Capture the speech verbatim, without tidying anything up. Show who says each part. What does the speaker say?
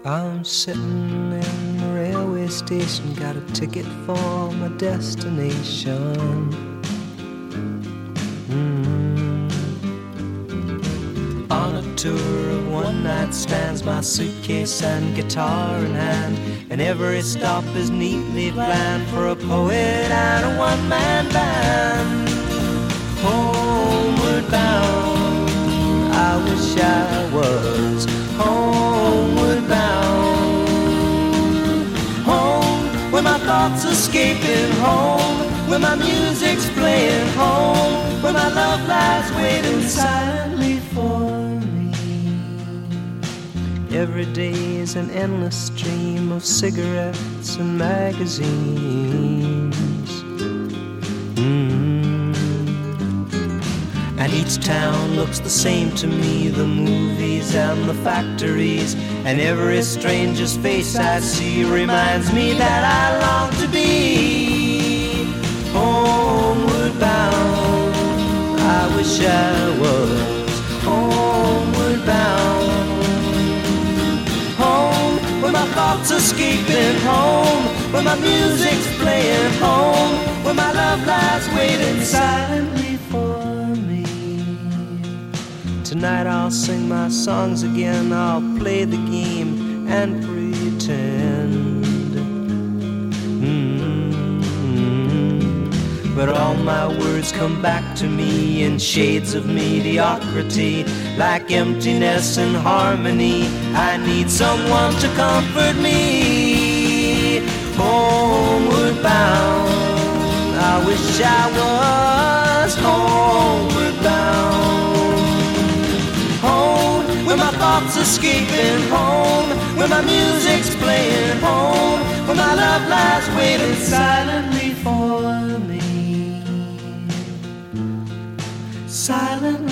Speaker 1: I'm sitting in the railway station, got a ticket for my destination. Mm. On a tour of one night stands, my suitcase and guitar in hand, and every stop is neatly planned for a poet and a one-man band. Homeward bound, I wish I was homeward bound. Home, where my thoughts escaping, home, where my music's playing, home, where my love lies waiting silently for me. Every day is an endless stream of cigarettes and magazines. Mm. And each town looks the same to me, the movies and the factories, and every stranger's face I see reminds me that I long to be homeward bound. I wish I was homeward bound. Home, where my thoughts escaping, home, where my music's playing, home, where my love lies waiting silently for me. Tonight I'll sing my songs again, I'll play the game and pretend. Mm-hmm. But all my words come back to me in shades of mediocrity, like emptiness and harmony. I need someone to comfort me. Homeward bound, I wish I was homeward bound. Home, where my thoughts escaping, home, where my music's playing, home, where my love lies waiting silently for me. Silently